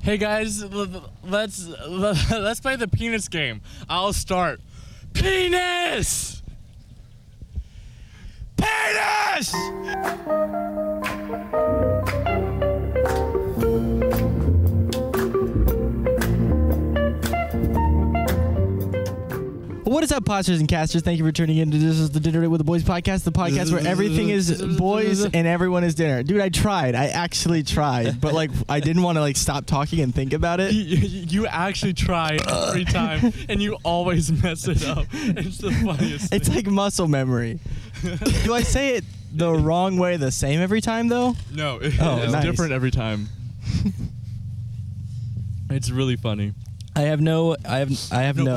Hey guys, let's play the penis game. I'll start. Penis! Penis! What is up, Podsters and Casters? Thank you for tuning in to This is the Dinner Date with the Boys podcast, the podcast where everything is boys and everyone is dinner. Dude, I tried. I actually tried, but I didn't want to stop talking and think about it. You actually try every time, and you always mess it up. It's the funniest thing. It's like muscle memory. Do I say it the wrong way the same every time, though? No, Oh, it's nice. different every time. It's really funny. I have no balls.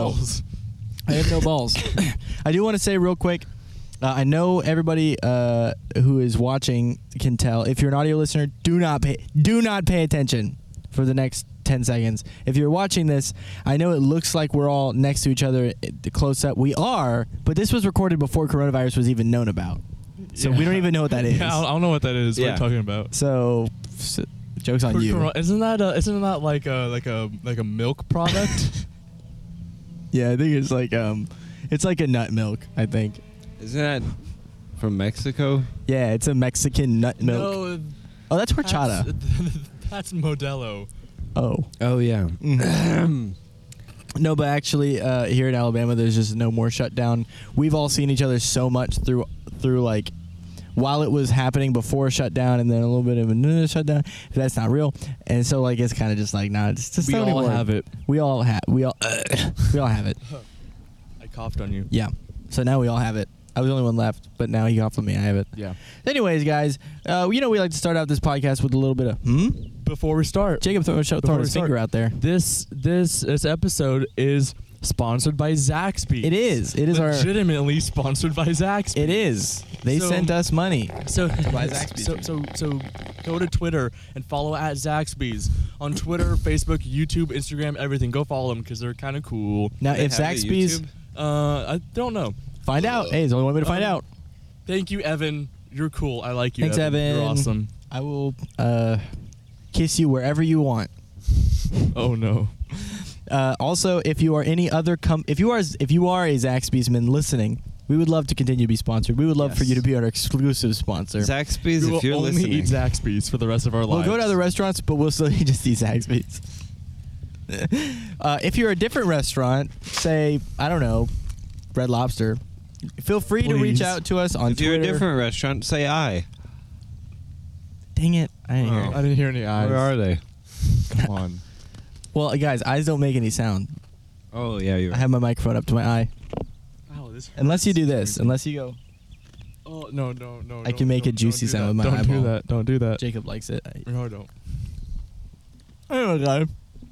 I have no balls. I do want to say real quick, I know everybody who is watching can tell. If you're an audio listener, do not pay attention for the next 10 seconds. If you're watching this, I know it looks like we're all next to each other, close up. We are, but this was recorded before coronavirus was even known about. So we don't even know what that is. Yeah, I don't know what that is. What are you talking about? So joke's on you. Isn't that like a milk product? Yeah, I think it's like a nut milk, I think. Isn't that from Mexico? Yeah, it's a Mexican nut milk. No, Oh, that's horchata. That's Modelo. Oh. Oh yeah. No, but actually, here in Alabama, there's just no more shutdown. We've all seen each other so much through while it was happening before shutdown, and then a little bit of a shutdown. That's not real, and so it's kind of just nah. It's just We don't all even have work. it. We all have it. I coughed on you. Yeah. So now we all have it. I was the only one left, but now he coughed on me. I have it. Yeah. Anyways, guys, we like to start out this podcast with a little bit of Before we start, Jacob throwing his finger out there. This episode is sponsored by Zaxby's. It is. It is legitimately sponsored by Zaxby's. It is. They sent us money. So buy Zaxby's. So go to Twitter and follow at Zaxby's on Twitter, Facebook, YouTube, Instagram, everything. Go follow them because they're kind of cool. Now, if have a Zaxby's, YouTube? I don't know. find out. Hey, it's the only way to find out. Thank you, Evan. You're cool. I like you. Thanks, Evan. You're awesome. I will kiss you wherever you want. Oh no. Also, if you are any other if you are a Zaxby's man listening, we would love to continue to be sponsored. We would love for you to be our exclusive sponsor. Zaxby's, We if you're will only listening. eat Zaxby's for the rest of our We'll lives. go to other restaurants, but we'll still just eat Zaxby's. If you're a different restaurant, say, I don't know, Red Lobster, feel free to reach Please. out to us on If Twitter. you're a different restaurant, say I. Dang it. I didn't hear it. I didn't hear any eyes. Where are they? Come on. Well, guys, eyes don't make any sound. Oh yeah, you're I have my microphone up to my eye. Wow, this Unless you do hurts. this. Unless you go, Oh no. I can make a juicy sound with my Don't do eyeball. that. Don't do that. Jacob likes it. No, don't. Anyway, guys.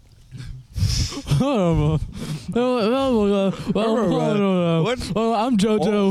Well, I'm JoJo.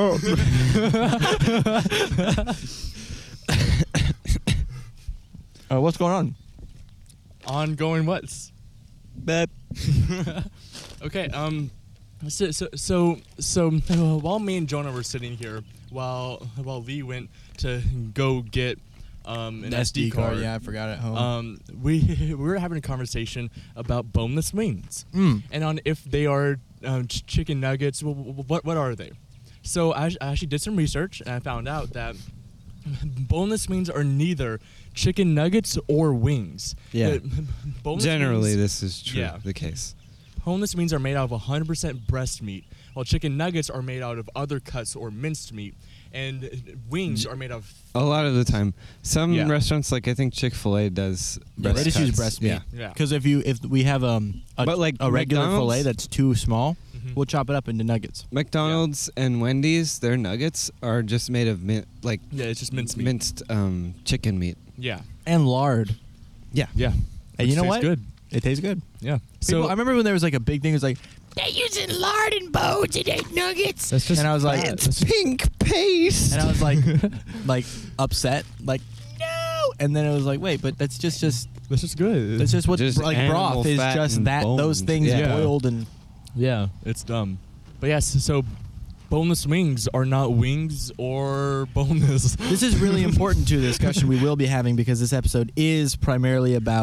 What's going on? Ongoing what's? Bep. Okay. So while me and Jonah were sitting here, while Lee went to go get an SD card. Yeah, I forgot it at home. We were having a conversation about boneless wings, and on if they are chicken nuggets. What are they? So I actually did some research, and I found out that boneless wings are neither chicken nuggets or wings. Yeah. Boneless Generally, wings, this is true. Yeah. The case. boneless wings are made out of 100% breast meat, while chicken nuggets are made out of other cuts or minced meat, and wings are made of. A lot of the time, some Yeah. restaurants, like I think Chick-fil-A does. Yeah, they just use cuts. breast meat. Yeah. Because if we have But, like, a regular McDonald's- fillet that's too small, Mhm. we'll chop it up into nuggets. McDonald's and Wendy's, their nuggets are just made of Yeah, it's just minced meat. minced chicken meat. Yeah. And lard. Yeah. And Which you know tastes what? Good. It tastes good. Yeah. So I remember when there was like a big thing. It was like, They're using lard and bones in their nuggets. that's just and I was like, It's pink paste. and I was like upset, like no. And then it was like, wait, but that's just that's just good. that's just what Just like animal broth is fat just and that those bones. things Yeah. boiled and Yeah, it's dumb. But yes, so boneless wings are not wings or boneless. This is really important to the discussion we will be having because this episode is primarily about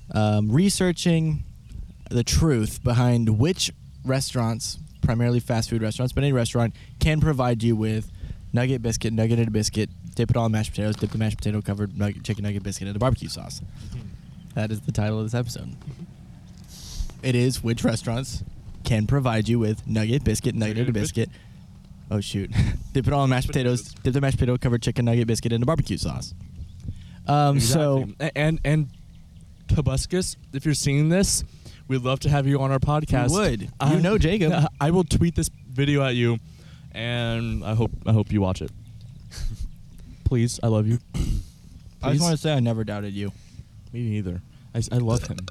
researching the truth behind which restaurants, primarily fast food restaurants, but any restaurant, can provide you with nugget biscuit, nuggeted biscuit, dip it all in mashed potatoes, dip the mashed potato covered chicken nugget biscuit in a barbecue sauce. That is the title of this episode. It is which restaurants can provide you with nugget biscuit, nuggeted biscuit. Oh shoot! Dip it all in mashed potatoes. Dip the mashed potato covered chicken nugget biscuit in a barbecue sauce. So and Tobuscus, if you're seeing this, we'd love to have you on our podcast. we would. You know Jacob. I will tweet this video at you, and I hope you watch it. Please, I love you. I just want to say I never doubted you. Me neither. I love him.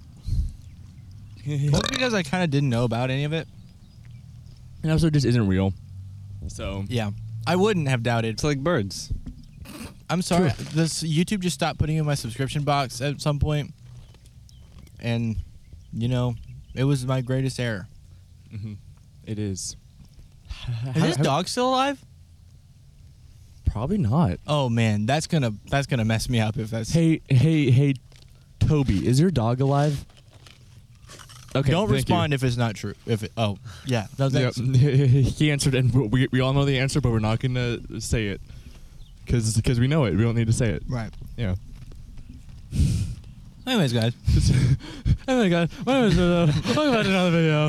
Mostly because I kind of didn't know about any of it. And also, it just isn't real. So Yeah, I wouldn't have doubted. It's like birds. I'm sorry. This YouTube just stopped putting in my subscription box at some point, and it was my greatest error. it is. Is this dog still alive? Probably not. Oh man, that's gonna mess me up if that's. Hey, Toby, is your dog alive? Okay, Don't thank respond you. if it's not true. If it, oh yeah, no, Yep. that's, He answered, and we all know the answer, but we're not gonna say it because we know it. We don't need to say it. right. Yeah. Anyways, guys, Oh my god! Welcome back to another video.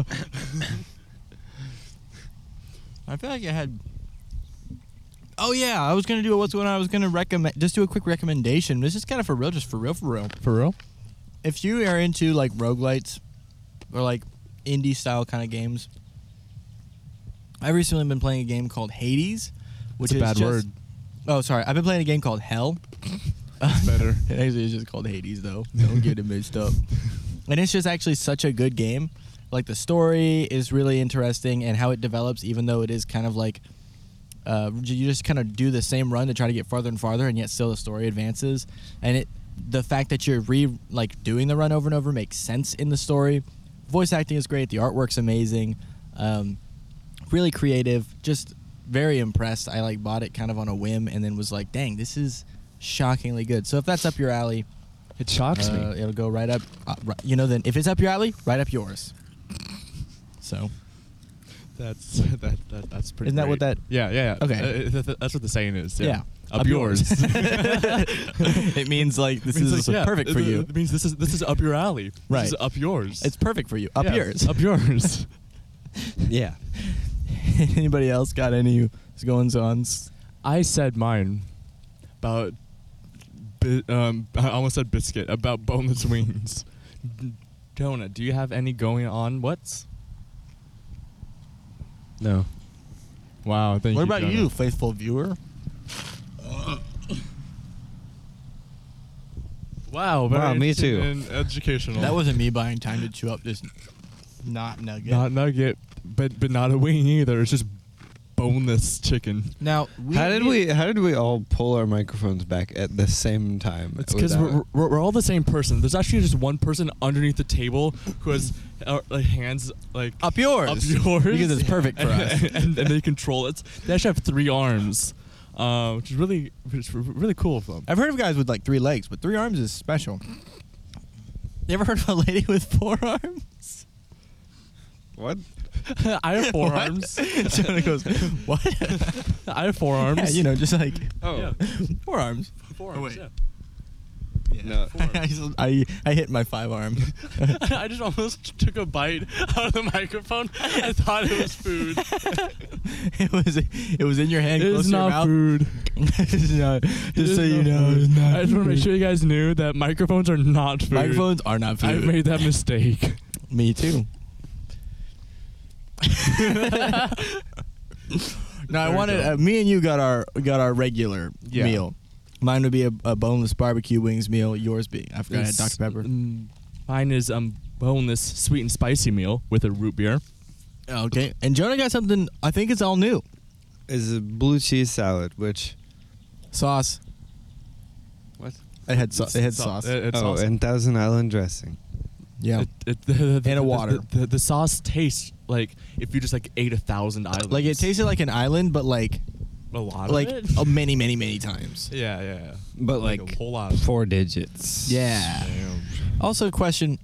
I feel like I had. Oh yeah, I was gonna do what's going on. I was gonna just do a quick recommendation. This is kind of for real, just for real. For real? If you are into like roguelites or like indie style kind of games, I've recently been playing a game called Hades, which It's a is bad just, word. Oh, sorry. I've been playing a game called Hell. It's better. It actually is just called Hades, though. Don't get it mixed up. And it's just actually such a good game. Like the story is really interesting, and how it develops, even though it is kind of like you just kind of do the same run to try to get farther and farther, and yet still the story advances. And the fact that you're doing the run over and over makes sense in the story. Voice acting is great. The artwork's amazing. Really creative. Just very impressed. I bought it kind of on a whim, and then was like, dang, this is shockingly good. So if that's up your alley, It shocks me. it'll go right up. Then if it's up your alley, right up yours. So That's pretty. Isn't that what great. that- Yeah. Okay. That's what the saying is. Yeah. Up Up yours. it means like this Means is like, yeah, perfect for you. It means this is up your alley. Right. This is up yours. It's perfect for you. Up Yeah, yours. Up yours. Yeah. Anybody else got any goings-ons? I said mine about. I almost said biscuit about boneless wings. Jonah, do you have any going on? What's? No. Wow. Thank What you. about Jonah. you, faithful viewer? Wow. Very Wow, me interesting too. and educational. That wasn't me buying time to chew up this not nugget. not nugget, but not a wing either. It's just boneless chicken. Now, How did we all pull our microphones back at the same time? It's because without- we're all the same person. There's actually just one person underneath the table who has hands up yours? up yours Because it's perfect for us. and they control it. They actually have 3 arms, which is really cool of them. I've heard of guys with 3 legs, but 3 arms is special. You ever heard of a lady with 4 arms? What? I have 4 What? arms. Jonah goes, what? I have 4 arms. Yeah, just like Oh. Yeah. 4 arms. 4 Oh, arms. wait. Yeah. No. I hit my 5 arm. I just almost took a bite out of the microphone. I thought it was food. it was in your hand. It close is to your not mouth. food. It's not. It Just is so you not know, food. it's not. I just want to make food. sure you guys knew that microphones are not food. Microphones are not food. I've made that mistake. Me too. No, I There we wanted. go. Me and you got our regular Yeah. meal. Mine would be a boneless barbecue wings meal. Yours be I forgot I had It's, Dr Pepper. Mine is boneless sweet and spicy meal with a root beer. Okay, and Jonah got something. I think it's all new. Is a blue cheese salad, which Sauce. what? It had sauce. It had sauce. It's Oh, awesome. and Thousand Island dressing. Yeah. And a water. The sauce tastes like if you just ate 1,000 islands. Like it tasted like an island, but like a lot like of it. many times. Yeah. But a whole lot. 4 digits. Yeah. Damn. Also, a question: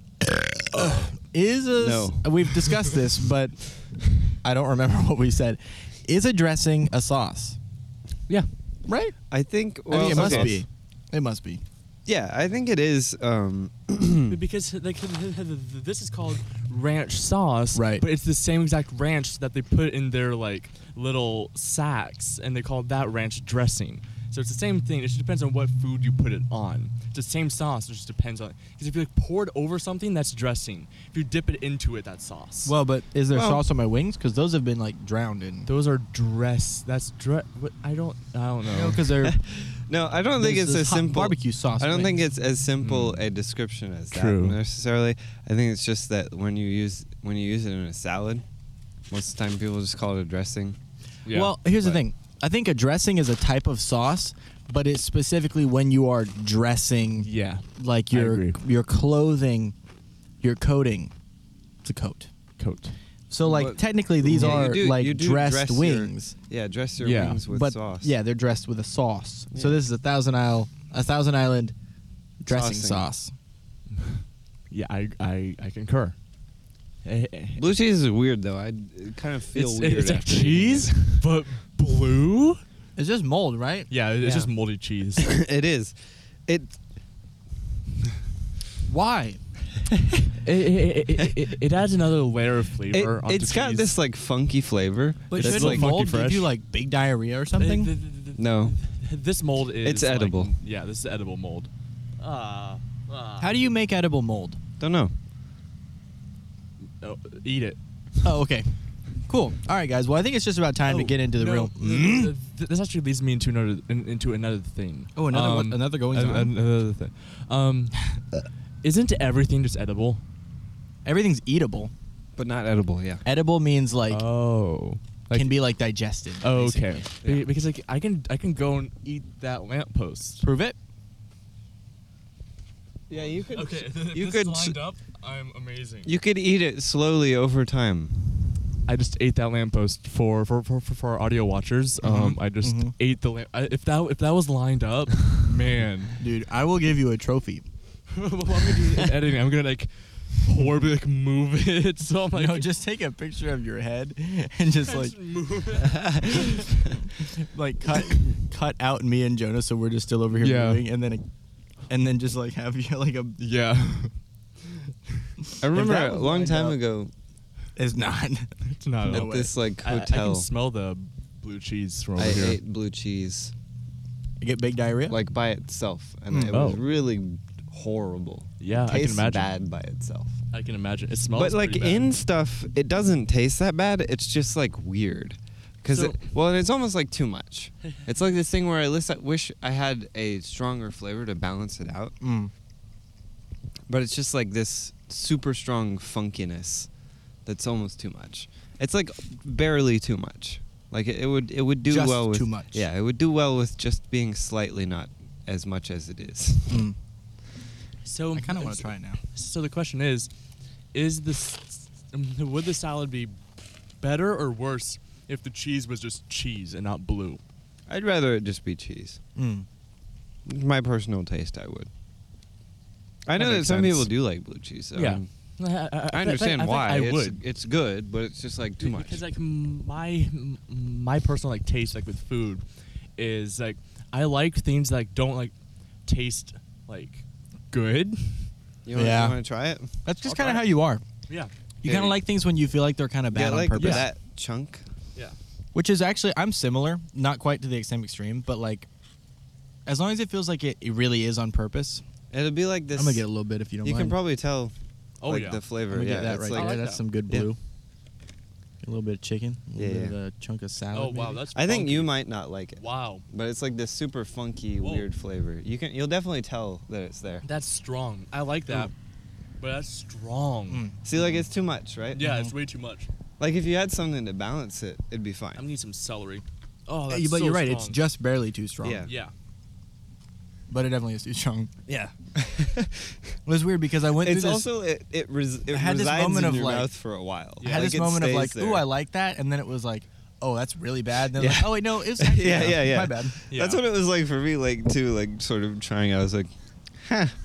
No. We've discussed this, but I don't remember what we said. Is a dressing a sauce? Yeah. Right? I think. I Well, think it must okay. be. It must be. Yeah, I think it is. Because like this is called ranch sauce, Right. But it's the same exact ranch that they put in their like little sacks, and they call that ranch dressing. So it's the same thing. It just depends on what food you put it on. It's the same sauce. It just depends on. Because if you like pour it over something, that's dressing. If you dip it into it, that's sauce. Well, but is there Well- sauce on my wings? Because those have been like drowned in. those are dress. That's dress. I don't know. No, because they're No, I don't think there's it's this as hot simple. barbecue sauce. I don't think wings. it's as simple a description as True. that necessarily. I think it's just that when you use it in a salad, most of the time people just call it a dressing. Yeah. Well, here's the But- thing. I think a dressing is a type of sauce, but it's specifically when you are dressing, yeah. like I your agree. your clothing, your coating. It's a coat. Coat. So like But- technically these Yeah, are you like do dressed dress your- wings, Yeah, dress your Yeah. wings with but sauce. yeah, they're dressed with a sauce. So Yeah. this is a Thousand Island dressing Saucing. sauce. Yeah, I concur. Blue cheese is weird though. I kind of feel weird. It's like after eating cheese, but blue. It's just mold, right? Yeah, it's Yeah. just moldy cheese. it. It is. It. Why? It adds another layer of flavor. onto It's got cheese. this like funky flavor. But It's shouldn't like funky mold give fresh. you like big diarrhea or something? No. This mold is. It's like- edible. Yeah, this is edible mold. How do you make edible mold? Don't know. Oh, eat it? Oh, okay. Cool. All right, guys. Well, I think it's just about time to get into the real. This actually leads me into another thing. Oh, another goings on. Another thing. Isn't everything just edible? Everything's eatable. But not edible. Yeah. Edible means like Oh. can be like digested. Oh, okay. basically. Yeah. Because like I can go and eat that lamppost. Prove it. Yeah, you could. Okay, You this could. is lined up. I'm amazing. You could eat it slowly over time. I just ate that lamppost for our audio watchers. I just ate the lamp. If that was lined up, man. Dude, I will give you a trophy. What I'm gonna do in editing, I'm gonna like horribly like move it. So I'm like, No, just take a picture of your head and just like move it. like cut out me and Jonah so we're just still over here Yeah. moving and then just like have you like a Yeah. I remember that a was long lined time up- ago It's not. It's not. No at way. this like I hotel. can smell the blue cheese from over I here. ate blue cheese You get big diarrhea. like by itself, and Mm. it was Oh. really horrible. Yeah, It I can tastes imagine. bad by itself. I can imagine. It smells. But like pretty bad. in stuff, it doesn't taste that bad. It's just like weird. Because So- it's almost like too much. It's like this thing where I wish I had a stronger flavor to balance it out. Mm. But it's just like this super strong funkiness that's almost too much. It's like barely too much. Like it would do Just well with too much. Yeah, it would do well with just being slightly not as much as it is. Mm. So I kind of want to try it now. So the question is this would the salad be better or worse if the cheese was just cheese and not blue? I'd rather it just be cheese. Mm. My personal taste, I would. I know That that makes some sense. people do like blue cheese. So Yeah. I understand think why. I it's, would. It's good, but it's just like too much. Because like my personal like taste like with food is like I like things that like don't like taste like good. You Yeah. want to try it? That's just I'll kind of try how it. you are. Yeah. You kind of like things when you feel like they're kind of bad Get on like purpose. that chunk. Yeah. Which is actually, I'm similar, not quite to the same extreme, but like, as long as it feels like it really is on purpose, It'll be like this. I'm gonna get a little bit if you don't You mind. can probably tell. Oh, like yeah. the flavor. I'm gonna Yeah, get that it's right like there. like That's that. some good Yeah. blue. A little bit of chicken, a little Yeah, bit of a chunk of salad. Oh wow, maybe. that's. I think funky. you might not like it. Wow, But it's like this super funky, Whoa. weird flavor. You'll definitely tell that it's there. that's strong. I like that, but that's strong. Mm. See, like it's too much, right? Yeah, it's way too much. Like if you had something to balance it, it'd be fine. I'm gonna need some celery. Oh, Yeah, that's but so you're right. strong. It's just barely too strong. Yeah. Yeah. But it definitely is too strong. Yeah. It was weird because I went It's through this. also it I had this resides moment in of, your like- mouth for a while. I had Like, this it moment of stays like, there. ooh, I like that, and then it was like, oh, that's really bad. And then Yeah. like, oh wait, no, it was actually Yeah, no, yeah, yeah. my bad. Yeah. That's what it was like for me, like too, like sort of trying. I was like, huh,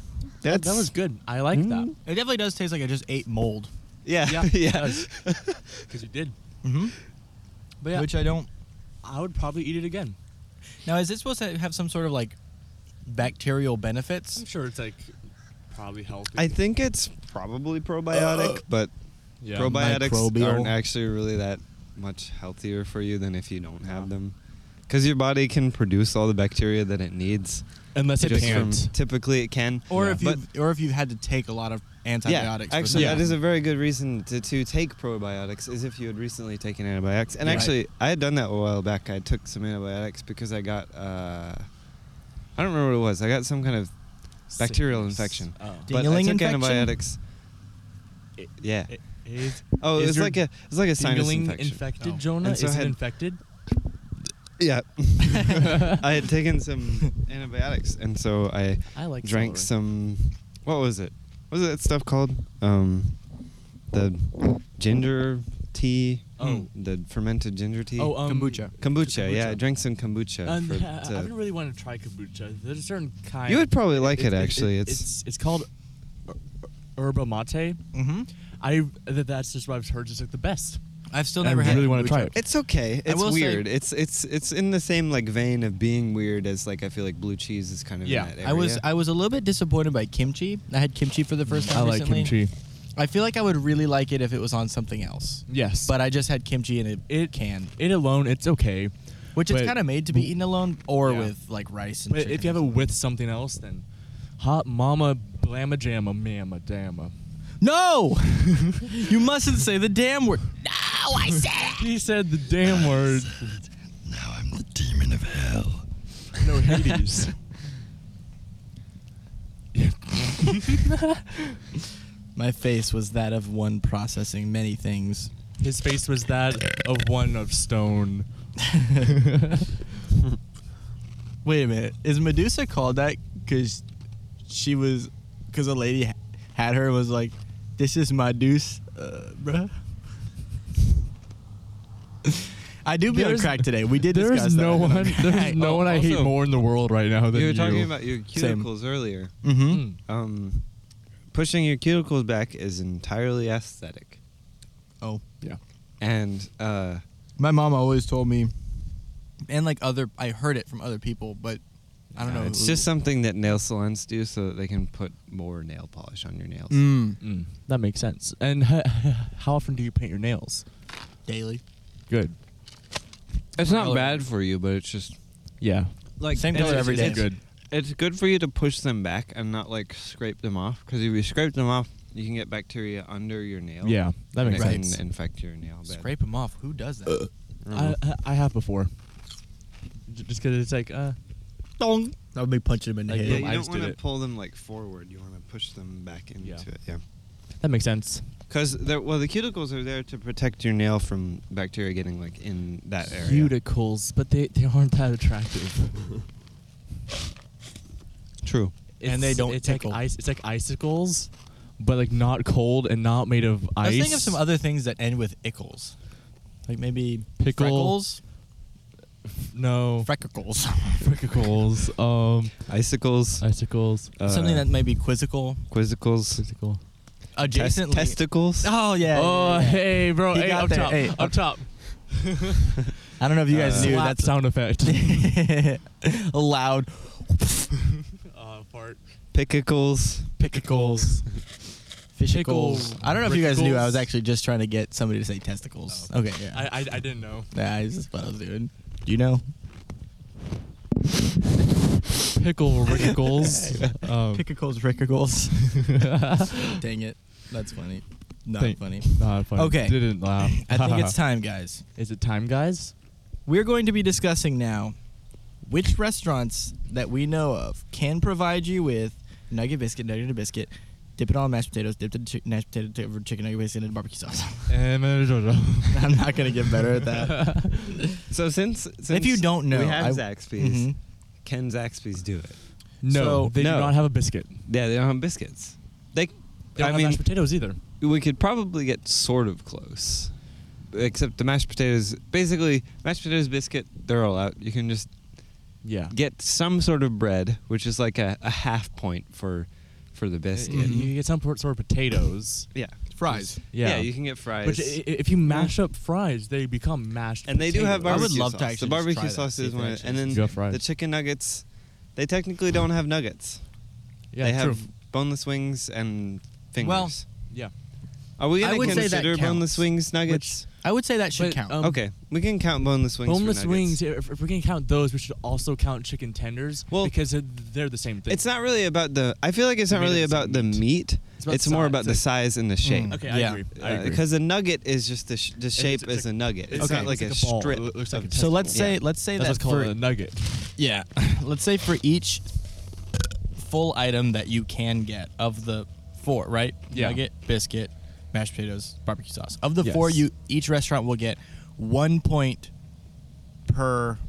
That was good. I like that. It definitely does taste like I just ate mold. Yeah, Yeah, it yeah. does. Because you did. Mm-hmm. But yeah, Which I don't. I would probably eat it again. Now, is this supposed to have some sort of like bacterial benefits? I'm sure it's like probably healthy. I think it's probably probiotic, but yeah. probiotics Microbial. aren't actually really that much healthier for you than if you don't have them. Because your body can produce all the bacteria that it needs. Unless it Just can't. typically it can. Or Yeah. if you've had to take a lot of antibiotics. Yeah, actually, Yeah. that is a very good reason to take probiotics, is if you had recently taken antibiotics. And Yeah. actually, I had done that a while back. I took some antibiotics because I got, I don't remember what it was. I got some kind of bacterial Sickness. infection. Oh. But I Dingling took infection? antibiotics. It- Yeah. Is Oh, it is was your like a sinus Dingling infection. infected, Oh. Jonah? And so Is I it had- infected? Yeah. I had taken some antibiotics, and so I I like drank celery. some. What was it? What was that stuff called? The ginger tea. Oh. The fermented ginger tea. Oh, Kombucha. Kombucha. Yeah, I drank some kombucha. I to- haven't really wanted to try kombucha. There's a certain kind. You would probably like it, actually. It's called yerba mate. Mm-hmm. That's just what I've heard is like the best. I've still I never had. really wanna try kombucha. it. It's okay. I It's will say- weird. It's in the same like vein of being weird as like I feel like blue cheese is kind of Yeah. in that area. I was a little bit disappointed by kimchi. I had kimchi for the first time I like recently. kimchi. I feel like I would really like it if it was on something else. Yes, But I just had kimchi in a it can, it alone, it's okay. which is but- kind of made to be eaten alone or Yeah. with like rice and But chicken if you have or it something. with something else, then hot mama blamma jamma mamma damma. No! You mustn't say the damn word. No, I said it. He said the damn word. Now I'm the demon of hell. No, Hades. My face was that of one processing many things. His face was that of one of stone. Wait a minute. Is Medusa called that because a lady had her and was like, "This is my deuce, bruh." I do be on There's- crack today. We did discuss There's no that. one. There's no one I hate also- more in the world right now than You you. were talking about your Same. cuticles earlier. Mm-hmm. Pushing your cuticles back is entirely aesthetic. Oh. Yeah. And My mom always told me, and like I heard it from other people, but I don't know. it's just something that nail salons do so that they can put more nail polish on your nails. That makes sense. And how often do you paint your nails? daily. Good. It's not Color. bad for you, but it's just Yeah. like Same it's color just- every day. it's Good. It's good for you to push them back and not like scrape them off, because if you scrape them off, you can get bacteria under your nail. Yeah, that and makes it sense. can infect your nail. Bed. Scrape them off. Who does that? I have before. Just because it's like, Dong. That would be punching him in the Like, Yeah, head. you I don't just want did to it. pull them like forward. You want to push them back into Yeah. it. Yeah. that makes sense. Because the cuticles are there to protect your nail from bacteria getting like in that area. Cuticles, but they aren't that attractive. True. And they don't It's tickle. like it's like icicles, but like not cold and not made of I ice. was thinking of some other things that end with ickles, like maybe Pickle. freckles. No. Freckles. Freckles. Icicles. Icicles. Something that may be quizzical. Quizzicals. Icicle. Adjacently. Testicles. Oh yeah. Oh, yeah, yeah. hey, bro. He Hey, got up there. top. Hey, up top. I don't know if you guys knew Slap that's sound effect. a loud Fart. Pickicles. Pickles. fishicles. I don't know if you guys knew. I was Rickicles. actually just trying to get somebody to say testicles. Okay, yeah. I didn't know. Nah, this is what I was doing. Do you know? Pickle rickles. Pickicles, rickicles. Dang it. That's funny. Not Thank- funny. Not funny. Okay. Didn't laugh. I think it's time, guys. Is it time, guys? We're going to be discussing now which restaurants that we know of can provide you with nugget biscuit, dip it on mashed potatoes, dip the mashed potato over chicken nugget biscuit and barbecue sauce. I'm not going to get better at that. So since If you don't know, we have I- Zaxby's. Mhm. Can Zaxby's do it? No, So- they No. do not have a biscuit. Yeah, they don't have biscuits. They don't have mashed potatoes either. we could probably get sort of close, except the mashed potatoes. Basically, mashed potatoes, biscuit, they're all out. You can just Yeah. get some sort of bread, which is like a half point for for the biscuit. You get some sort of potatoes. Yeah. Fries. Yeah. You can get fries. Which if you mash up fries, they become mashed. And they do have potatoes. barbecue love to sauce. actually The just barbecue try that, sauce see is if it one, actually and then Go fries. the chicken nuggets. They technically don't have nuggets. Yeah, they have true. boneless wings and fingers. Well, Yeah. are we I gonna would say that consider counts. boneless wings nuggets? I would say that should But, count. Okay, we can count boneless wings. Boneless for wings. nuggets. If we're gonna count those, we should also count chicken tenders. Well, because they're the same thing. It's not really about the. I feel like it's not Made of really the same about the meat. meat. about It's the more size. about the It's size and the shape. Okay, Yeah. I agree. I agree. Because a nugget is just the shape it's is a nugget. It's okay, not like it's a ball. strip. It looks like of- a So let's testicle. say let's say That's that what's called for a nugget. yeah, let's say for each full item that you can get of the 4, right? Yeah. Nugget, biscuit, mashed potatoes, barbecue sauce. Of the Yes. 4, each restaurant will get 1 point per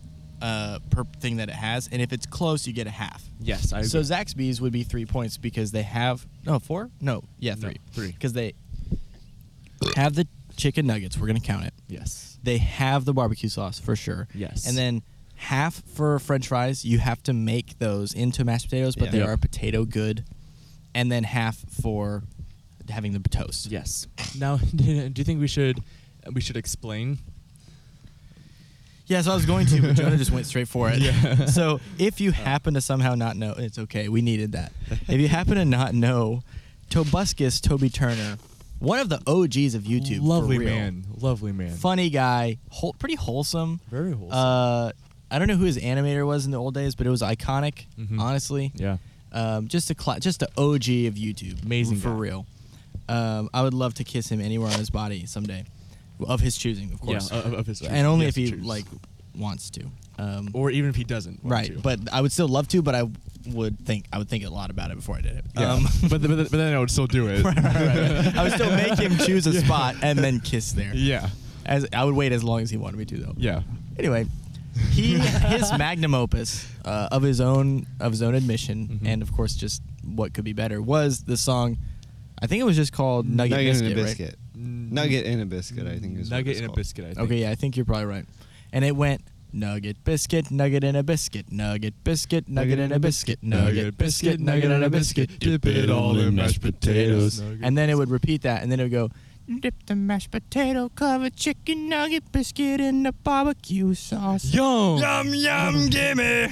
thing that it has, and if it's close, you get a half. Yes, I agree. So Zaxby's would be 3 points because they have 4? No, yeah, 3. 3. Because they have the chicken nuggets. We're gonna count it. Yes. They have the barbecue sauce for sure. Yes. And then half for French fries. You have to make those into mashed potatoes, but Yeah. they Yep. are potato good. And then half for having the toast. Yes. Now, do you think we should explain? Yeah, so I was going to, but Jonah just went straight for it. Yeah. So if you happen to somehow not know, it's okay. We needed that. If you happen to not know, Tobuscus Toby Turner, one of the OGs of YouTube, Lovely for real. man. Lovely man. Funny guy, pretty wholesome. Very wholesome. I don't know who his animator was in the old days, but it was iconic. Mhm. Honestly, Yeah. just a OG of YouTube. Amazing for guy. real. I would love to kiss him anywhere on his body someday, of his choosing, of course, Yeah, of his and only yes, if he choose. like wants to. or even if he doesn't. want Right, to. but I would still love to, but I would think a lot about it before I did it. Yeah. but then I would still do it. right. I would still make him choose a spot and then kiss there. Yeah. As I would wait as long as he wanted me to, though. Yeah. Anyway, his magnum opus of his own admission, Mhm. and of course just what could be better, was the song. I think it was just called Nugget, Biscuit, and a right? biscuit. Nugget and a biscuit, I think is what Nugget it's and a called. biscuit, I think. Okay, yeah, I think you're probably right. And it went nugget, biscuit, nugget and a biscuit, nugget, biscuit, nugget and a biscuit, nugget, biscuit, nugget and a biscuit, dip it all in mashed potatoes. And then it would repeat that, and then it would go, dip the mashed potato covered chicken nugget biscuit in the barbecue sauce. Yum! Yum, yum, gimme.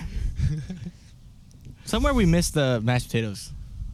Somewhere we missed the mashed potatoes.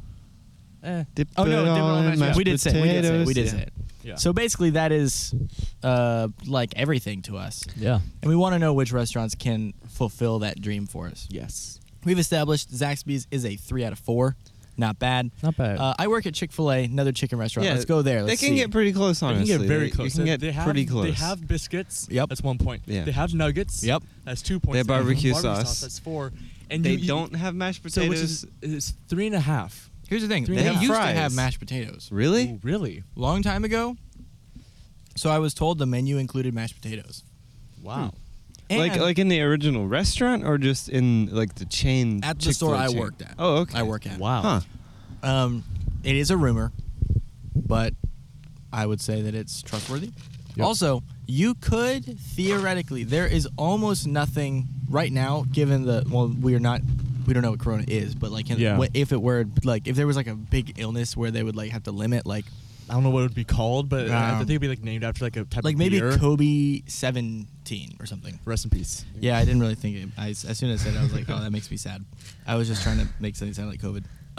Dip Oh no, it dip it all all in in mashed potatoes. We did say it. We did yeah. say it. Yeah. So basically, that is like everything to us, Yeah. and we want to know which restaurants can fulfill that dream for us. Yes. We've established Zaxby's is a 3 out of 4. Not bad. Not bad. I work at Chick-fil-A, another chicken restaurant. Yeah, Let's go there. Let's They can see. get pretty close, They can honestly. get very close. You can get they have, pretty close. They have biscuits. Yep. That's 1 point. Yeah. They have nuggets. Yep. That's 2 points. They have And barbecue sauce. That's 4. And They you don't have mashed So which potatoes. is 3.5. Here's the thing. Three They and a half. used to Fries. have mashed potatoes. Really? Ooh, really? Long time ago. So I was told the menu included mashed potatoes. Wow. And Like in the original restaurant, or just in like the chain? at the store Chick-fil-A I chain? worked at. Oh, okay. I work at. Wow. Huh. It is a rumor, but I would say that it's trustworthy. Yep. Also, you could theoretically, there is almost nothing right now, given we don't know what Corona is, but like Yeah. if it were like if there was like a big illness where they would like have to limit like I don't know what it would be called, but I think Um, it'd be like named after like a type like of maybe beer. Kobe 17 or something. Rest in peace. Yeah, I didn't really think it. As soon as I said it, I was like, oh, that makes me sad. I was just trying to make something sound like COVID.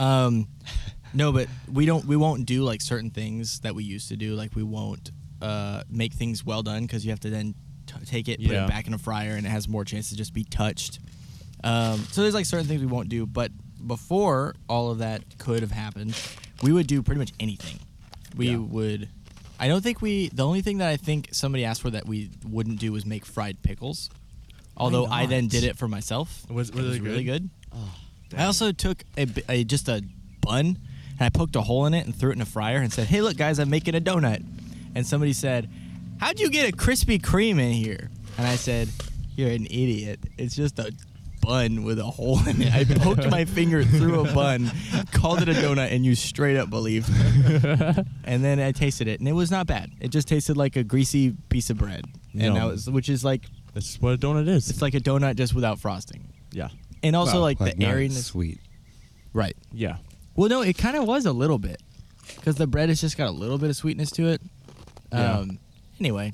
No, but we won't do like certain things that we used to do. Like we won't make things well done because you have to then take it, put Yeah. it back in a fryer, and it has more chance to just be touched. So there's like certain things we won't do. But before all of that could have happened, we would do pretty much anything. We Yeah. would. I don't think we. The only thing that I think somebody asked for that we wouldn't do was make fried pickles. Although I then not? did it for myself. Was It was really good. Oh, I also took just a bun and I poked a hole in it and threw it in a fryer and said, "Hey, look, guys, I'm making a donut." And somebody said, "How'd you get a Krispy Kreme in here?" And I said, "You're an idiot. It's just a bun with a hole in it." I poked my finger through a bun, called it a donut, and you straight up believed me. And then I tasted it, and it was not bad. It just tasted like a greasy piece of bread, and Yum. that was, which is like That's what a donut is. it's like a donut just without frosting. Yeah. And also Well, like the not airiness. Sweet. Right. Yeah. Well, no, it kind of was a little bit because the bread has just got a little bit of sweetness to it. Yeah. Anyway,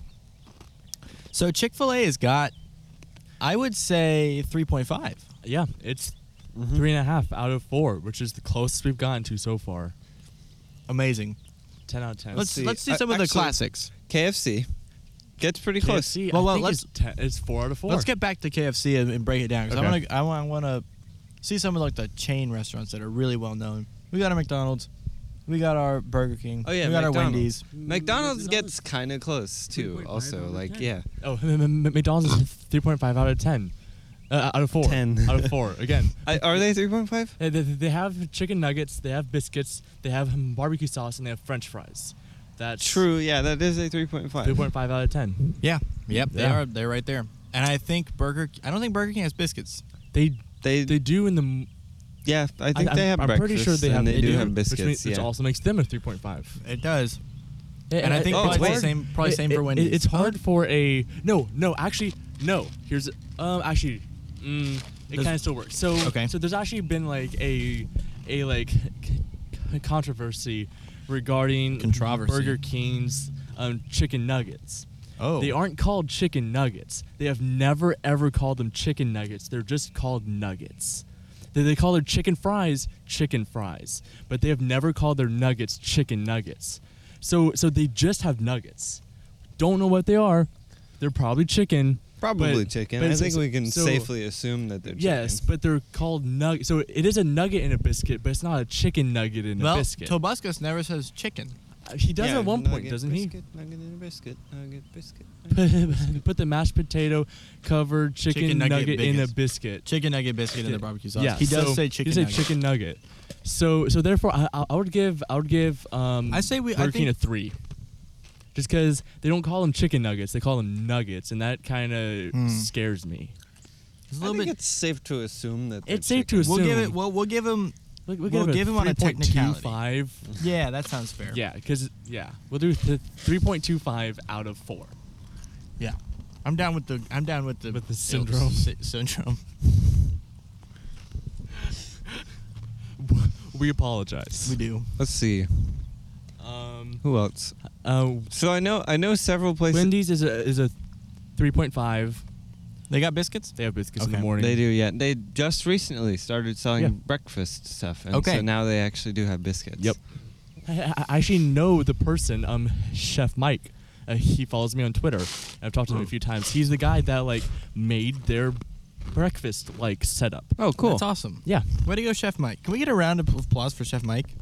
so Chick-fil-A has got, I would say 3.5. Yeah, it's Mhm. 3.5 out of 4, which is the closest we've gotten to so far. Amazing. 10 out of 10. Let's see. do some of the Actually- classics. KFC gets pretty close. KFC, Well, I think let's- it's 4 out of 4. Let's get back to KFC and break it down because Okay. I want to see some of like the chain restaurants that are really well known. We got our McDonald's, we got our Burger King, Oh yeah, we got McDonald's. our Wendy's. McDonald's gets kind of close too. 3.5 Also, out of like 10. yeah, Oh, McDonald's is 3.5 out of 10. Out of 4. 10. Out of 4. Again. Are they 3.5? They have chicken nuggets, they have biscuits, they have barbecue sauce, and they have French fries. That's True. Yeah, that is a 3.5. 3.5 out of 10. Yeah, yep, Yeah. they're right there. And I don't think Burger King has biscuits. They They do in the. yeah, I think they have I'm breakfast. pretty sure they have. and they do have which biscuits. which yeah. also makes them a 3.5. It does. And I think Oh, probably wait. the same. Probably same for Wendy's. It's hard for a no. Actually, no. Here's actually, it Does- kind of still works. So Okay. So there's actually been like a like controversy regarding Controversy. Burger King's chicken nuggets. Oh, They aren't called chicken nuggets. They have never ever called them chicken nuggets. They're just called nuggets. They call their chicken fries, but they have never called their nuggets chicken nuggets. So they just have nuggets. Don't know what they are. They're probably chicken. Probably but- chicken. but I it's- think we can so- safely assume that they're Yes, chicken. but they're called nuggets. So it is a nugget in a biscuit, but it's not a chicken nugget in well, a biscuit. Tobuscus never says chicken. He does Yeah, at one point, nugget, doesn't biscuit, Nugget in a biscuit. Nugget biscuit. he? Put the mashed potato covered chicken nugget in a biscuits. biscuit. Chicken nugget biscuit in the barbecue sauce. Yeah, he does so say chicken. He does nugget. say chicken nugget. So therefore, I would give I say we- I Burger King think- a 3. Just because they don't call them chicken nuggets, they call them nuggets, and that kind of scares me. It's a I little think bit. it's safe to assume that they're It's safe to chicken. We'll give it. assume. We'll give him. We'll we'll give him on a technicality. 3.25. Yeah, that sounds fair. Yeah, because we'll do 3.25 out of 4. Yeah. I'm down with the. With the syndrome. Syndrome. We apologize. We do. Let's see. Who else? So I know several places. Wendy's is a 3.5. They got biscuits. They have biscuits in the Okay. morning. They do, yeah. They just recently started selling Yeah. breakfast stuff, and Okay. so now they actually do have biscuits. Yep. I actually know the person, Chef Mike. He follows me on Twitter. I've talked to him a few times. He's the guy that like made their breakfast like setup. Oh, cool. That's awesome. Yeah. Way to go, Chef Mike. Can we get a round of applause for Chef Mike?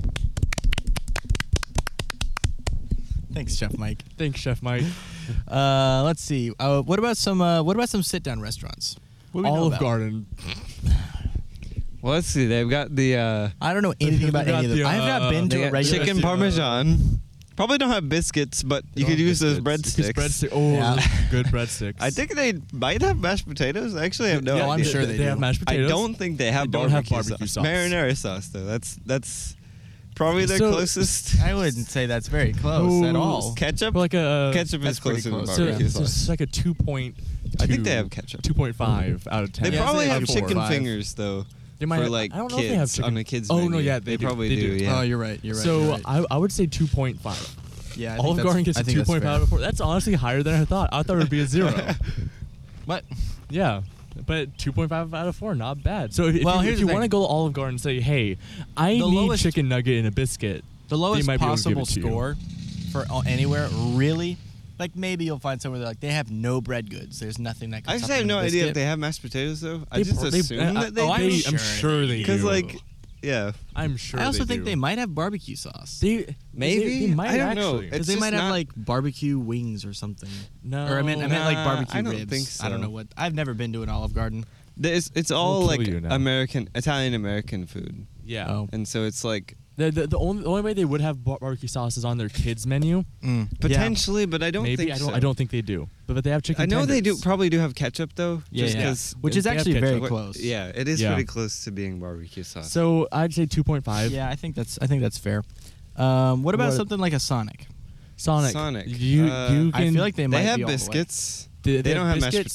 Thanks, Chef Mike. Thanks, Chef Mike. Let's see. What about some sit-down restaurants? What do we know Olive about? Garden. Well, let's see. They've got the I don't know anything about They got any of them. the, I have not been they to a got regular. chicken the, parmesan. Probably don't have biscuits, but you could use those breadsticks. Oh, Yeah. good breadsticks. I think they might have mashed potatoes. I actually have no Yeah, idea. I'm sure they do. have mashed I potatoes. don't think they have They don't have barbecue, barbecue sauce. sauce. Marinara sauce, though. That's probably their So- closest. I wouldn't say that's very close at Ooh. all. Ketchup. For like a Ketchup that's is pretty closer than close. So, barbecue so sauce. it's like a 2.2. I think they have ketchup. 2.5 out of 10. They Yeah, probably I'd say have like a chicken 4 or 5. fingers though. They might for have, like I don't know kids if they have chicken on a kids Oh menu. no, yeah, they do. probably They do. Yeah. Oh, you're right. You're right. So you're right. I would say 2.5. yeah, I think Olive that's- Garden gets I a think that's 2.5 fair. out of 4. That's honestly higher than I thought. I thought it would be a 0. What? Yeah. But 2.5 out of 4, not bad. So if Well, you, here's if the you want to thing. go to Olive Garden and say, hey, I The need lowest- chicken nugget in a biscuit, The lowest might be able to give possible it to you. score for anywhere, really, like maybe you'll find somewhere that like they have no bread goods. There's nothing that. I Can just have no idea if biscuit. they have mashed potatoes though. I They just pro- they- assume that they oh, do. I'm sure they do. Because like, yeah, I'm sure I also think do. they might have barbecue sauce. They, Maybe? they might I don't know. actually. It's Because they just might have not- like barbecue wings or something. No. Or I meant like Nah, barbecue I don't ribs. think I don't so. know what. I've never been to an Olive Garden. it's all kill like you now. Italian American food, Yeah. Oh. and so it's like The only way they would have barbecue sauce is on their kids menu. potentially, but I don't Maybe think so. I don't think they do. But they have chicken. I know they do tenders. probably do have ketchup though. Yeah, just yeah. 'cause Which is they have actually very ketchup. close. Yeah, it is Yeah. pretty close to being barbecue sauce. So I'd say 2.5. Yeah, I think that's fair. What about What- something like a Sonic? Sonic. Sonic. You can. I feel like they might they have be all the way. biscuits. They They don't have mashed biscuits.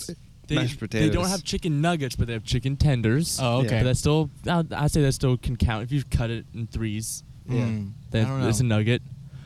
mashed potatoes. They don't have chicken nuggets, but they have chicken tenders. Oh, okay. But that's still, I'd say that still can count if you cut it in threes. Yeah. I Then don't know. it's a nugget.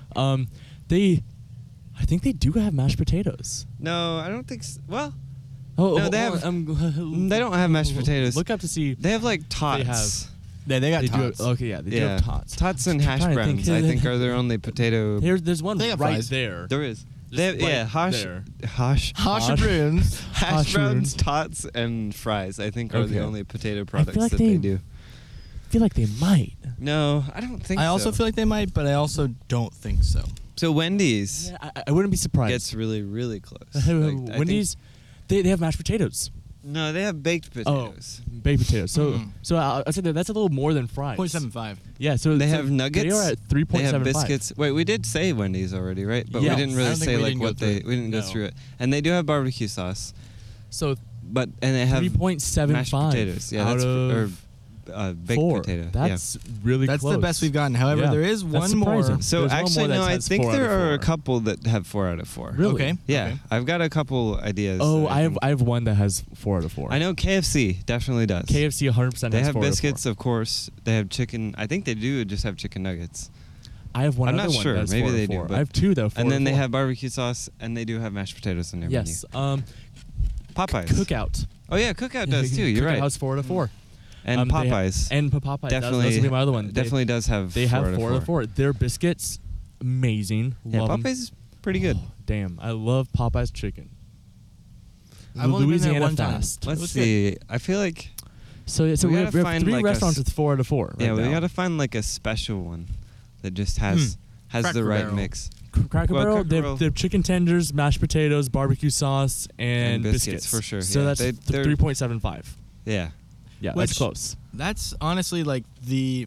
I think they do have mashed potatoes. No, I don't think. Well, Oh, No, they have- they don't have mashed potatoes. Look up to see. they have like tots. have- They got They do. tots. Okay, yeah, they do yeah, have tots. Tots and I'm hash trying to browns. think. I think are their only potato. There's one They got right fries. there. There is. Just They have, right yeah, hash there. hash Hash Hash- browns. hash hash browns, browns. tots, and fries. I think are the Okay. only potato products like that they they- do. I feel like they might. No, I don't think. I also so. feel like they might, but I also don't think so. So Wendy's Yeah, I wouldn't be surprised. gets really, really close. Like, I think- Wendy's, they have mashed potatoes. No, they have baked potatoes. Oh, baked potatoes. So Mm. so I'd say that's a little more than fries. 0.75. Yeah. So They so have nuggets. They are at They 3.75. have biscuits. Wait, we did say Wendy's already, right? But Yes. we didn't I really don't think say we like didn't go what through they. it. We didn't go No. through it. And they do have barbecue sauce, So but and they have 3.75 mashed potatoes. Yeah, out that's of or baked 4. potato. That's really That's close. the best we've gotten. However, Yeah. there is That's one more. surprising. So There's one actually, more that no, I has think 4 out of there are 4. a couple that have 4 out of 4. Really? Okay. Yeah, Okay. I've got a couple ideas. Oh, that I think- have one that has 4 out of 4. I know KFC definitely does. KFC 100% They has have 4 out of 4. biscuits, of course. They have chicken. I think they do just have chicken nuggets. I have one I'm other not one sure. that's Maybe 4 out of they do, 4. but- I have 2 though. 4 And then out they of 4. have barbecue sauce, and they do have mashed potatoes in their Yes. menu. Popeyes. Cookout. Oh yeah, Cookout does too. You're Cookout right. has 4 out of 4. And They ha- Popeyes. and Popeyes. definitely, That's gonna be my other one. Definitely does have. They 4 have out of 4 out of 4. Their biscuits, amazing. Yeah, Love 'em. Popeyes is pretty good. Oh, damn, I love Popeyes chicken. I've only been there Louisiana one time. fast. Let's was see. I feel like So We we gotta have 3 find, like, a restaurants s- with 4 out of 4. yeah, right we now. gotta find like a special one that just has the Cracker right Barrel. mix. Cracker Well, Barrel. Cracker Barrel- They have chicken tenders, mashed potatoes, barbecue sauce, and biscuits, for sure, So yeah. that's They're- 3.75. Yeah. Yeah, Which- that's close. That's honestly like the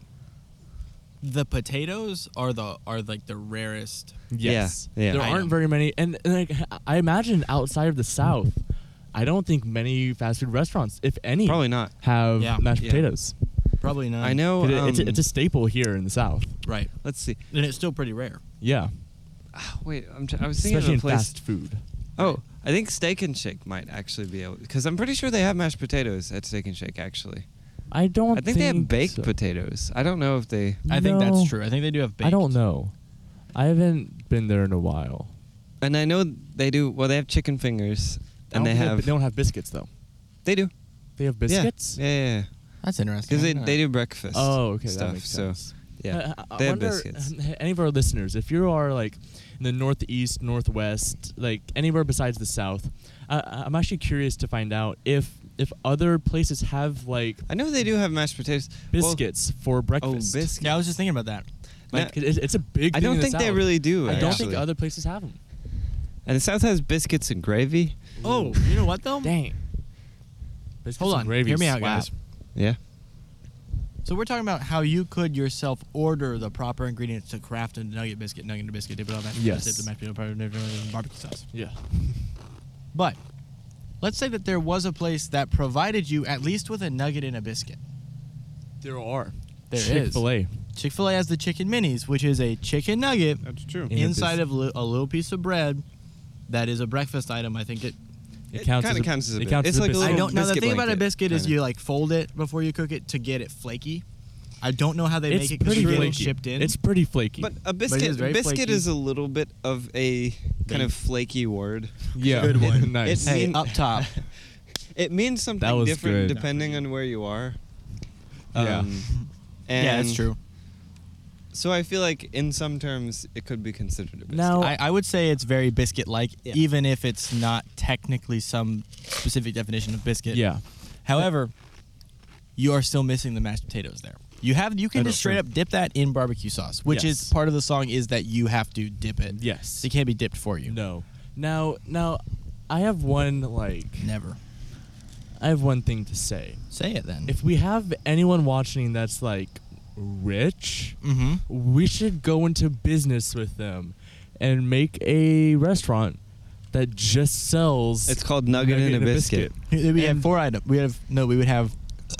potatoes are like the rarest. Yes. Yeah, yeah. There Item. aren't very many, and like I imagine outside of the South, I don't think many fast food restaurants, if any, Probably not. have Yeah. mashed Yeah. potatoes. Probably not. I know. It's a staple here in the South. Right. Let's see. And it's still pretty rare. Yeah, Wait, I was thinking especially in of a place. fast food. Oh, I think Steak and Shake might actually be able, because I'm pretty sure they have mashed potatoes at Steak and Shake. Actually, I don't. I think they have baked so. potatoes. I don't know if they. I think that's No. true. I think they do have baked. I don't know. I haven't been there in a while. And I know they do. Well, they have chicken fingers, I and don't they think have. They don't have biscuits though. They do. They have biscuits. Yeah, yeah, yeah. That's interesting. Because they do breakfast. Oh, okay, stuff. that makes so sense. yeah, I they have wonder, biscuits. Any of our listeners, if you are like in the Northeast, Northwest, like anywhere besides the South, I'm actually curious to find out if other places have like I know they do have mashed potatoes. Well, biscuits for breakfast. Oh, biscuits. Yeah, I was just thinking about that. Like Now- it's a big. I thing don't in the think they South. really do. I don't actually. think other places have them. And the South has biscuits and gravy. Oh, you know what though? Dang. Biscuits Hold and on. gravy Hear me out, slap. guys. Yeah. So we're talking about how you could yourself order the proper ingredients to craft a nugget biscuit, dip it all mashed Yes. potatoes, dip the mashed potato, barbecue sauce. Yeah. But let's say that there was a place that provided you at least with a nugget and a biscuit. There are. There is. Chick-fil-A. Chick-fil-A has the chicken minis, which is a chicken nugget That's true. In a inside of a little piece of bread. That is a breakfast item. I think it. It It counts kinda as a, counts as a it bit. counts It's as a like a biscuit. I little don't know. The biscuit thing about a blanket, biscuit is kinda. you like fold it before you cook it to get it flaky. I don't know how they It's make it because pretty you get it flaky. shipped in. It's pretty flaky. But a it biscuit, is very biscuit flaky. is a little bit of a kind Bait. of flaky word. yeah, Good one. nice. It Hey, mean- up top. It means something That was different good. depending on where you are. Yeah. And Yeah, that's true. So I feel like in some terms it could be considered a biscuit. Now, I would say it's very biscuit-like, Yeah. even if it's not technically some specific definition of biscuit. yeah. However, you are still missing the mashed potatoes there. You can That's just straight true. up dip that in barbecue sauce, which Yes. is part of the song is that you have to dip it. Yes. It can't be dipped for you. No. Now, I have one Never. I have one thing to say. Say it then. If we have anyone watching that's like rich, Mm-hmm. we should go into business with them and make a restaurant that just sells. It's called Nugget and a Biscuit. We have And- 4 items. We would have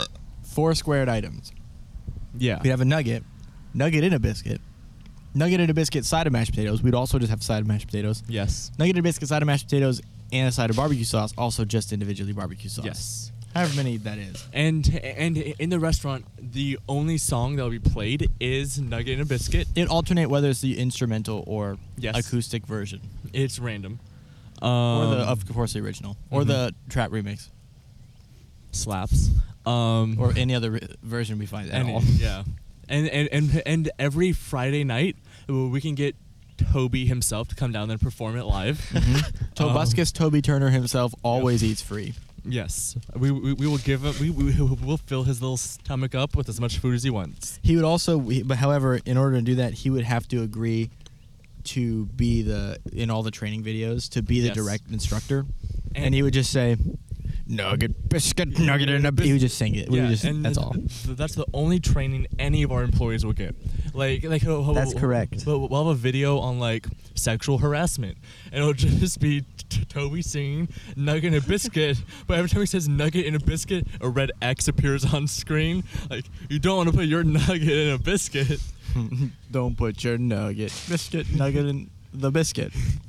4 squared items. Yeah. We'd have a nugget in a biscuit, nugget in a biscuit, side of mashed potatoes. We'd also just have side of mashed potatoes, Yes. nugget in a biscuit, side of mashed potatoes, and a side of barbecue sauce, also just individually barbecue sauce. Yes. However many that is. And in the restaurant, the only song that will be played is Nugget and a Biscuit. It alternate whether it's the instrumental or Yes. acoustic version, It's random. or of course the original, or Mhm. the trap remix, Slaps. or any other version we find at all. Yeah. And every Friday night, we can get Toby himself to come down and perform it live. Tobuscus Toby Turner himself always eats free. Yes, we will give him. We will fill his little stomach up with as much food as he wants. He would also, but however, in order to do that, he would have to agree to be in all the training videos to be the Yes. direct instructor, and And- he would just say, "Nugget, biscuit, nugget, and a." He would just sing it. We would just, and that's all. That's the only training any of our employees will get. That's correct. We'll have a video on like sexual harassment, and it'll just be Toby singing Nugget and a Biscuit. But every time he says Nugget and a Biscuit, a red X appears on screen. Like, you don't want to put your nugget in a biscuit. Don't put your nugget, biscuit, nugget in the biscuit.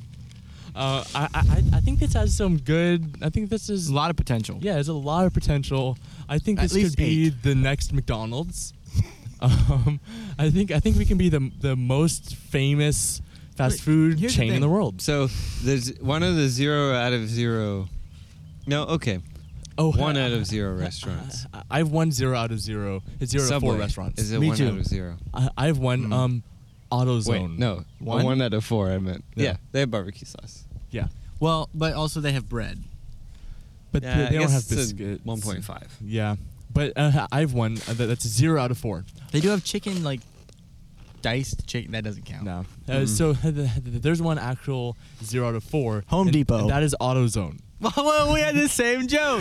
I think this has some good. I think this is There's a lot of potential. Yeah, there's a lot of potential. I think At this least could be 8. the next McDonald's. I think we can be the most famous fast food here's the chain in thing. the world. So there's one of the 0 out of 0. No, okay. Oh, 1 out of 0 restaurants. I've won 0 out of 0. It's 0 to 4 Subway restaurants. is it Me 1 too. out of 0? I've won Mm. AutoZone. Wait, no. 1? 1 out of 4, I meant. Yeah. Yeah, they have barbecue sauce. Yeah, Well, but also they have bread. but Yeah, they I don't guess have it's a biscuits. 1.5. Yeah, but I've won. That's 0 out of 4. They do have chicken, like diced chicken. That doesn't count. No. Mm. So there's one actual 0 out of 4. Home and- Depot. And that is AutoZone. Well, we had the same joke.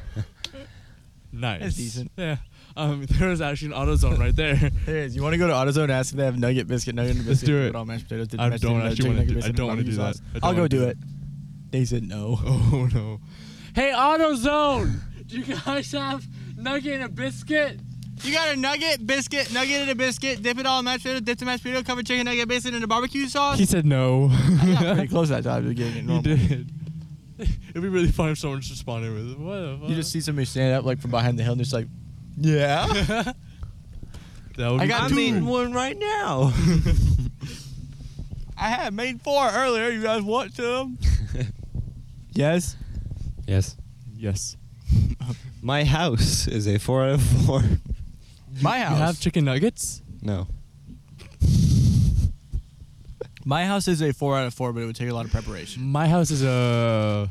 Nice. That's decent. Yeah. There's actually an AutoZone right there. There is. You want to go to AutoZone and ask if they have nugget, biscuit, nugget, and Let's biscuit? do it. Put all mashed potatoes, I mashed don't potatoes, actually chicken wanna nugget, do- I biscuit, don't and wanna do barbecue that. sauce. I don't I'll go wanna do do it. They said no. Oh no. Hey, AutoZone! Do you guys have nugget and a biscuit? You got a nugget, biscuit, nugget, and a biscuit. Dip it all in mashed potato, dip the mashed potato, cover chicken nugget, biscuit, in a barbecue sauce. He said no. I got pretty close that time to getting it You normal. did. It'd be really fun if someone just responded with, what the fuck? You just see somebody stand up like from behind the hill and just like, yeah. That would I be got I'm two. eating one right now. I had made 4 earlier. You guys want some? Yes. Yes. Yes. My house is a 4 out of 4. My You house. have chicken nuggets? No. My house is a 4 out of 4, but it would take a lot of preparation. My house is a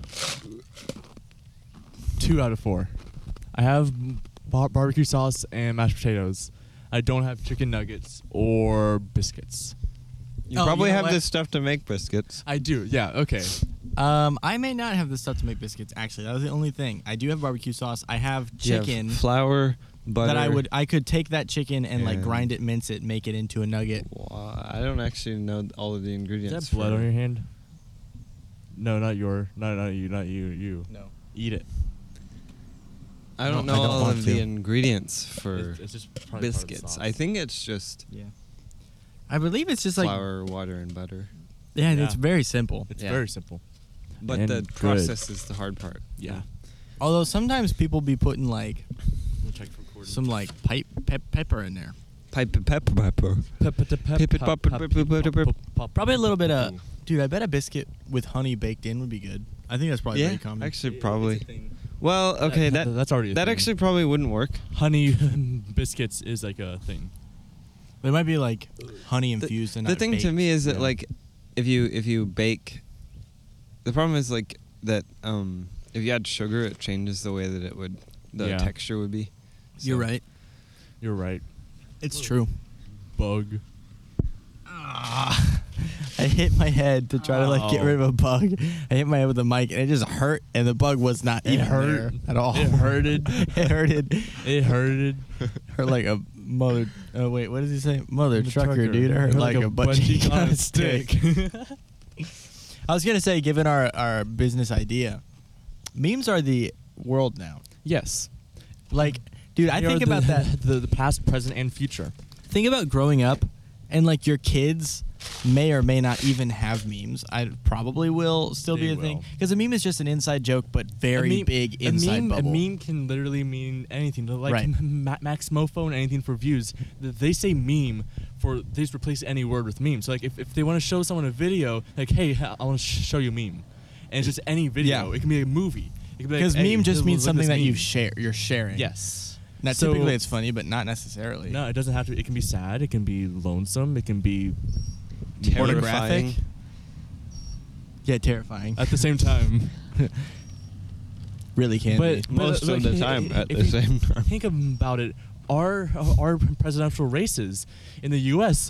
2 out of 4. I have barbecue sauce and mashed potatoes. I don't have chicken nuggets or biscuits. You Oh, probably you know have what? the stuff to make biscuits. I do. Yeah. Okay. I may not have the stuff to make biscuits. Actually, that was the only thing. I do have barbecue sauce. I have You have chicken flour, butter. that I could take that chicken and like And- grind it, mince it, make it into a nugget. I don't actually know all of the Is ingredients. that blood for- on your hand? No, not you. Not you. You. No. Eat it. I don't No, know I don't all want of to. the ingredients for It's just probably part of the biscuits. sauce. I think it's just Yeah. I believe it's just like flour, water, and butter. yeah, Yeah. it's very simple. It's Yeah. very simple. But And the good. process is the hard part. Yeah. Although sometimes people be putting like We'll check for recording. some like pepper in there. Pepper. Probably a little bit of dude. I bet a biscuit with honey baked in would be good. I think that's probably Yeah, very common. actually, probably. Well, okay, that's already a that thing. actually probably wouldn't work. honey biscuits is like a thing. It might be like honey infused and The not thing to baked. me is that Yeah. like if you bake, the problem is like that if you add sugar, it changes the way that the Yeah. texture would be. You're So- right. You're right. It's true. Bug. I hit my head to try to like get Oh. rid of a bug. I hit my head with a mic and it just hurt, and the bug was not It even hurt. there at all. It hurted. it hurted. It hurted. Hurt like a mother. Oh wait, what does he say? Mother The trucker, dude. It hurt like a bungee on a stick. I was gonna say, given our business idea, memes are the world now. Yes. Like, dude, I They think are about that. The past, present, and future. Think about growing up, and like your kids may or may not even have memes. I probably will still be They a thing will. because a meme is just an inside joke, but very big inside bubble. A meme can literally mean anything. Like Right. Max Mofo and anything for views. They say meme they just replace any word with meme. So like if they want to show someone a video, like hey, I want to show you a meme, and it's just any video. Yeah. It can be a movie. Because like, meme just means look at something this that you meme. share. You're sharing. Yes. Now, So- typically it's funny, but not necessarily. No, it doesn't have to. It can be sad. It can be lonesome. It can be Terrifying. Yeah, terrifying. at the same time. Really can be. Most of the time at if the you same time. Think about it. Our presidential races in the U.S.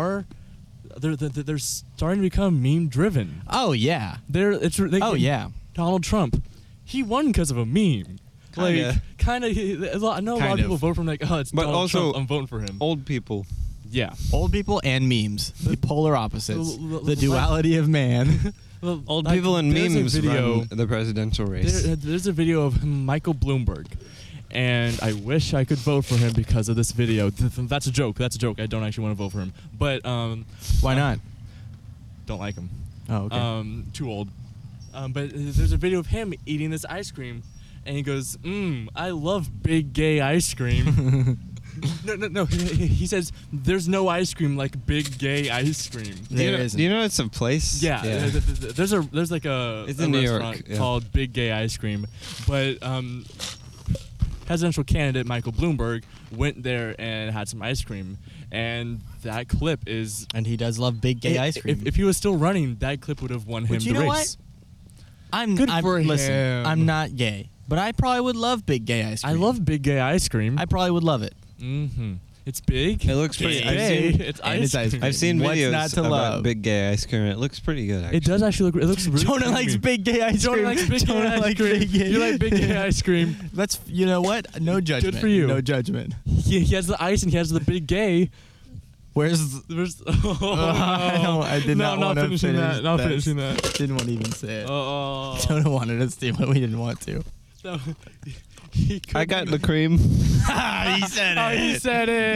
They're starting to become meme driven. Oh yeah. Oh yeah. Donald Trump, he won because of a meme. Kinda. Like kind of. I know a lot Kind of people of. vote for him. Like, oh, it's But Donald also- Trump. I'm voting for him. Old people. Yeah. Old people and memes, the polar opposites, L- the duality of man. Well, Old like, people and there's a memes video. run the presidential race. There's a video of Michael Bloomberg, and I wish I could vote for him because of this video. That's a joke. That's a joke. I don't actually want to vote for him, but Why not? don't like him. Oh, okay. Too old. But there's a video of him eating this ice cream, and he goes, I love big gay ice cream." No. He says, "There's no ice cream like big gay ice cream." There isn't. Do you know it's a place? Yeah, there's like a, It's a in New York, restaurant yeah. called Big Gay Ice Cream, but presidential candidate Michael Bloomberg went there and had some ice cream, and that clip is And he does love big gay ice cream. If he was still running, that clip would have won him But you the know race. I'm Good I'm, for listen, him. I'm not gay, but I probably would love big gay ice I cream. love Big Gay Ice Cream. I probably would love it. Mm-hmm. It's big. It looks pretty. It's I've gay. seen- It's and it's ice ice cream. cream. I've seen What's videos not to about love? big gay ice cream. It looks pretty good. Actually. It does actually look. It looks really. Jonah creamy. likes big gay ice Jonah cream. likes big gay Jonah ice likes cream. big gay. You like big gay ice cream. That's you know what? No judgment. for you. No judgment. He has the ice and he has the big gay. Where's There's, I did not not want to finishing finish that. Not that. finishing that. Didn't want to even say it. Oh. Jonah wanted us to, but we didn't want to. No. I got the cream. he said Oh, he said it.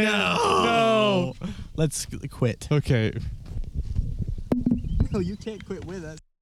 No. Let's quit. Okay. No, you can't quit with us.